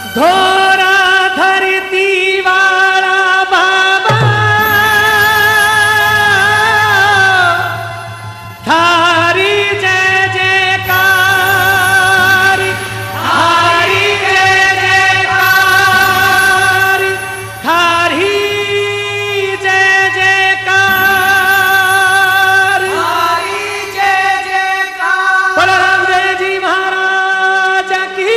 धोरा धरती वाला बाबा थारी जय जयकार, थारी जय जयकार, थारी जय जयकार, थारी जय जयकार। बोलो रामदेव जी महाराज की।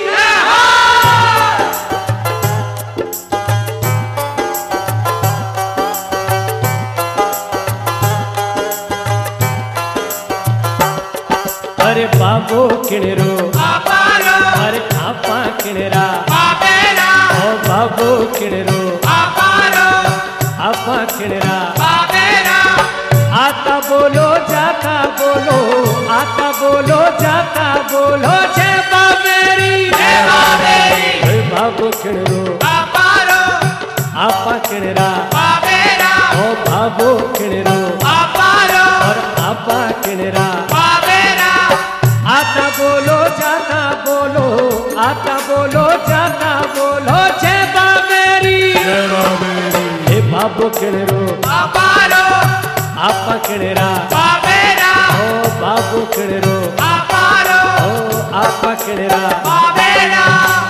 अरे बाबू किणरो बाबारो अरे आपा किणरा बाबेरा ओ बाबू किणरो बाबारो आपा किणरा बाबेरा आता बोलो जाता बोलो, आता बोलो जाता बोलो जय बाबेरी, जय बाबेरी। अरे बाबू किणरो बाबारो आपा किणरा बाबेरा ओ बाबू किणरो बाबारो और आपा किणरा बाबेरा आता बोलो जाता बोलो, आता बोलो जाता बोलो जय बाबेरी, हे बाबू किणरो बाबारो आपा किणरा बाबेरा ओ बाबू किणरो बाबारो ओ आपा किणरा बाबेरा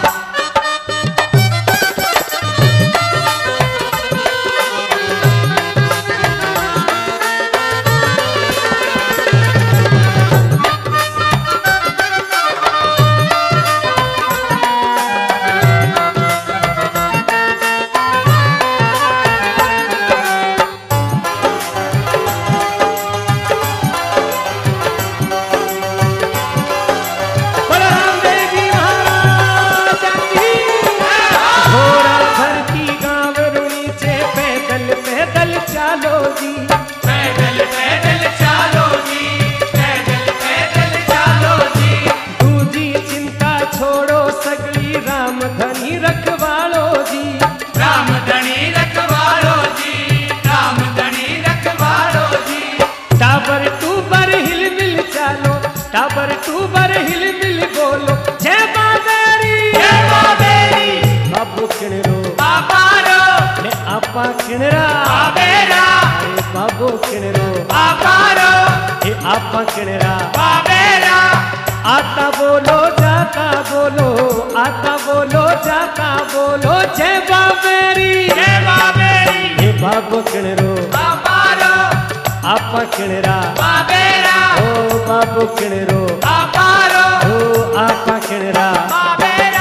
बोलो रामदेव जी महाराज की। घोड़ा धरती गाँव नीचे पैदल पैदल चालो जी, पैदल पैदल चालो जी, पैदल पैदल चालो जी। दूजी चिंता छोड़ो सगली राम धनी रखवालो जी, राम धनी रखवालो जी, राम धनी रखवालो जी। टाबर टूबर हिल मिल चालो, टाबर टूबर हिल मिल बोलो जय बाबेरी, जय बाबेरी बाबू किणरो बाबारो ने आपा किणरा, बाबेरा अरे बाबू किणरो बाबारो हे आपा किणरा बाबेरा आता बोलो जाता बोलो, आता बोलो जाता बोलो जय बाबेरी, जय बाबेरी हे बाबू किणरो बाबारो आपा किणरा बाबेरा ओ बाबू किणरो बाबारो ओ आपा किणरा बाबेरा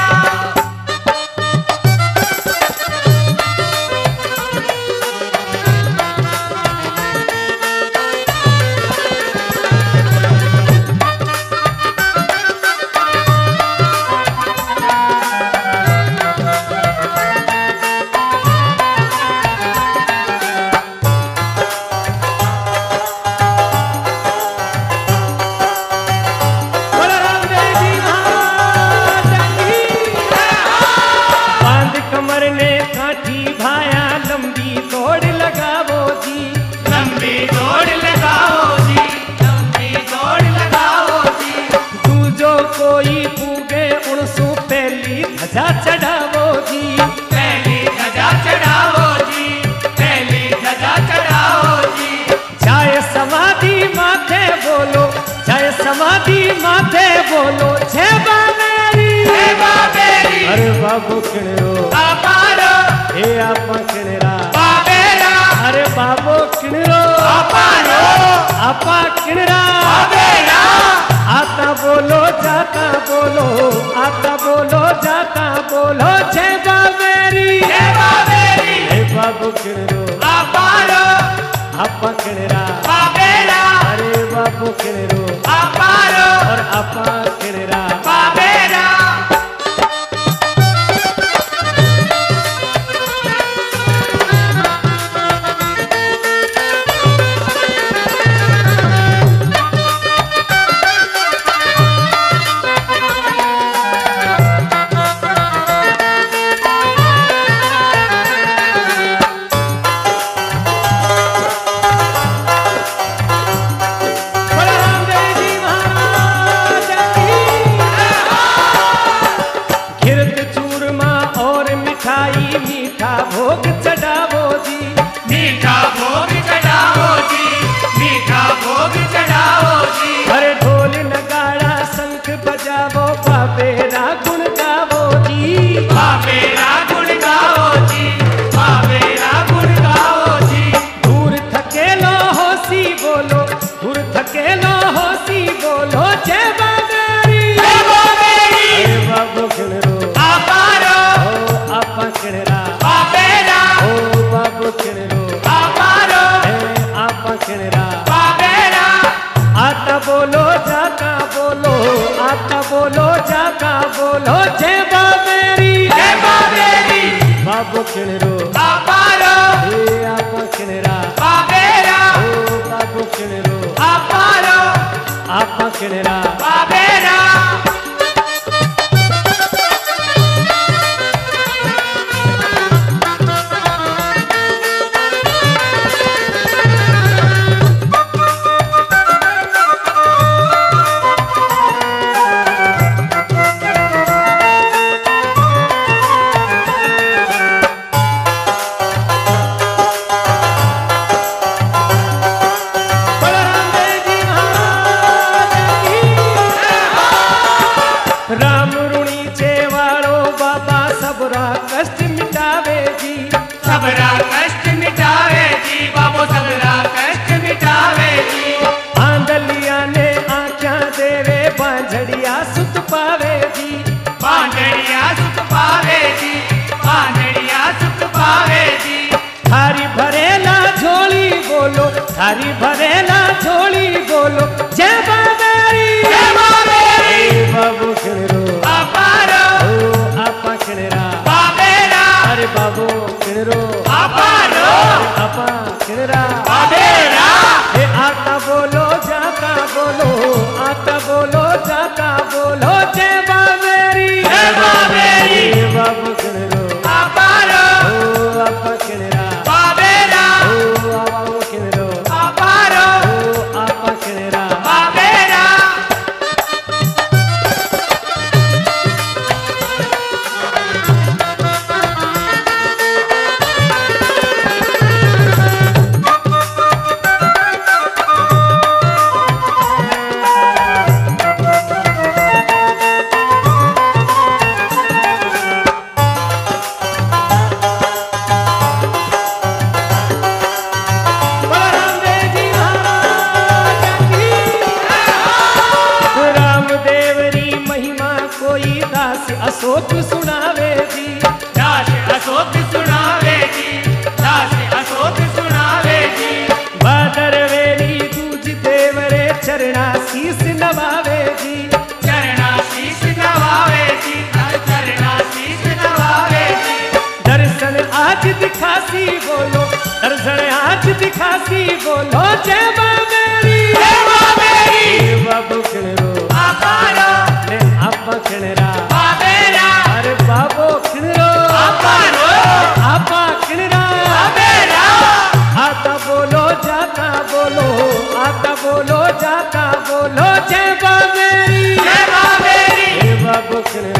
बोलो रामदेव जी महाराज की। बांध कमर ने काठी भाया लंबी दौड़ लगावो जी, लंबी दौड़ लगाओ जी, लंबी दौड़ लगाओ जी। दूजो कोई पूगे उणसू पहली ध्वजा चढ़ावो जी, पहली ध्वजा चढ़ाओ जी, पहली ध्वजा चढ़ाओ जी। जय समाधि माथे बोलो, जय समाधि माथे बोलो जय बाबेरी, जय बाबेरी अरे बाबू किणरो बाबारो हे आपा किणरा, बाबेरा अरे बाबू किणरो बाबारो आपा किणरा, बाबेरा आता बोलो जाता बोलो, आता बोलो जाता बोलो जय बाबेरी, जय बाबेरी हे बाबू किणरो बाबारो आपा किणरा, बाबेरा अरे बाबू किणरो बाबारो और आपा किणरा बाबेरा गावो बाबेरा गुण गावो जी। बाबेरा गुण गाओ जी, बाबेरा गुण गाओ जी। दूर थकेलो होसी बोलो, दूर थकेलो होसी बोलो जय बाबेरी। जय बाबेरी। अरे बाबू किणरो आपारो, ओ आपा किणरा। बाबेरा ओ बाबू किणरो आपारो, आपा किणरा। बाबेरा आता बोलो जाका बोलो, आता बोलो जाका बोलो जय बाबेरी। जय बाबेरी। बाबू किणरो आपारो, आपा किणरा। बाबेरा ओ बाबू किणरो आपारो, आपा किणरा। बाबेरा राम रुणी चे वालो बाबा सबरा कष्ट मिटावे जी। सबरा कष्ट मिटावे जी, बाबो सबरा कष्ट मिटावे जी। आंधलिया ने आख्या देवे बांझड़िया सुत पावे जी। बांधड़िया सुख पावे जी, बांधड़िया सुख पावे जी। थारी भरेला झोली बोलो, थारी भरेला झोली बोलो जय बाबेरी। जय बाबेरी। ए बाबू किणरो आपारो, ओ आपा किणरा। बाबेरा अरे बाबू किणरो आपारो, आपा किणरा। बाबेरा ए आता बोलो जाका बोलो, आता बोलो जाका बोलो जय बाबेरी। जय बाबेरी। ए बाबू किणरो आपारो, ओ आपा किणरा। बाबेरा ओ बाबू किणरो आपारो, ओ आपा किणरा। बाबेरा बलरामदेव जी महाराज की। रामदेव री महिमा कोई दास अशोक सुनावे जी। दास अशोक सुनावे जी, दास अशोक सुनावे जी। बादर वेरी दूज देव रे चरणा शीस नवावे जी। चरणाशीष नवावे जी, चरणाशीष नवावे जी। दर्शन आज दिखासी बोलो, दर्शन आज दिखासी बोलो जय बाबेरी। जय बाबेरी। ए बाबू किणरो आपारो, ने आपा किणरा। बाबेरा अरे बाबू किणरो आपारो, आपा किणरा। बाबेरा आता बोलो जाका बोलो, आता बोलो जाका बोलो जय बाबेरी। जय बाबेरी। ए बाबू किणरो